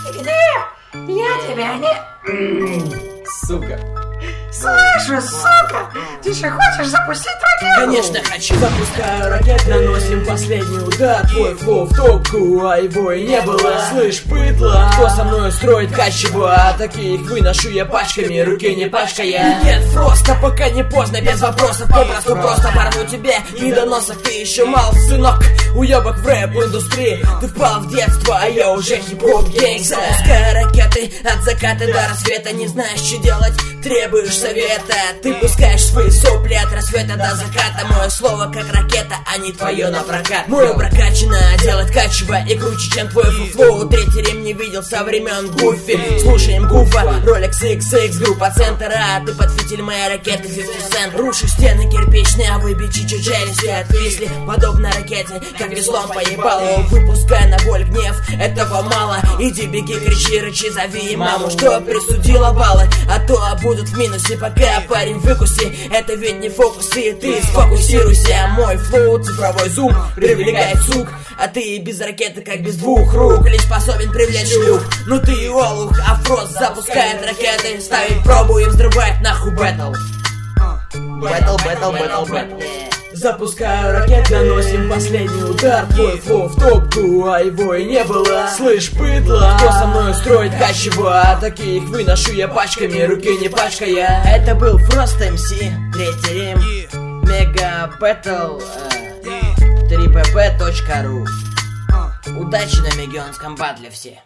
Где? Я тебя не... Сука. Слышу, сука! Ты же хочешь запустить ракету? Конечно хочу. Запускаю ракет, наносим последний удар. Твой флоу в топку, а его и не было. Слышь, быдло, кто со мной строит качево? А таких выношу я пачками, руки не пачкая. Нет, просто пока не поздно, без вопросов. Попросту просто порву тебе недоносок. Ты еще мал, сынок, уебок в рэп-индустрии. Ты впал в детство, а я уже хип-хоп гейнгстер. Запускаю ракеты от заката до рассвета. Не знаешь, что делать, требуешь совета. Ты пускаешь свои сопли от рассвета до заката. Мое слово как ракета, а не твое на прокат. Мое прокачано делать качево и круче, чем твой фуфлоу. Третий рим не видел со времен Гуфи. Слушаем Гуфа, Rolex XX, группа Центра. Ты под фитиль моей ракеты 50 Cent. Рушишь стены кирпичные, а вы бичи чуть челюсти отвисли. Подобно ракете, как веслом поебало. Выпускай на боль гнев, этого мало. Иди беги, кричи, рычи, зови маму, что присудила баллы, а то будут в минусе. Пока парень выкуси, это ведь не фокусы. Ты сфокусируйся, мой флоу, цифровой зум привлекает сук. А ты без ракеты, как без двух рук, лишь способен привлечь шлюх. Ну ты олух, а Фрост запускает ракеты. Ставит пробу и взрывает нахуй бэтл. Бэтл. Запускаю ракет, наносим последний удар. Твой флоу в топку, а его и не было. Слышь, быдло, кто со мной строит качево? А таких выношу я пачками, руки не пачкая. Это был Frost MC, третий рим, Мега Бэтл, www.pp.ru. Удачи на мегионском батле все.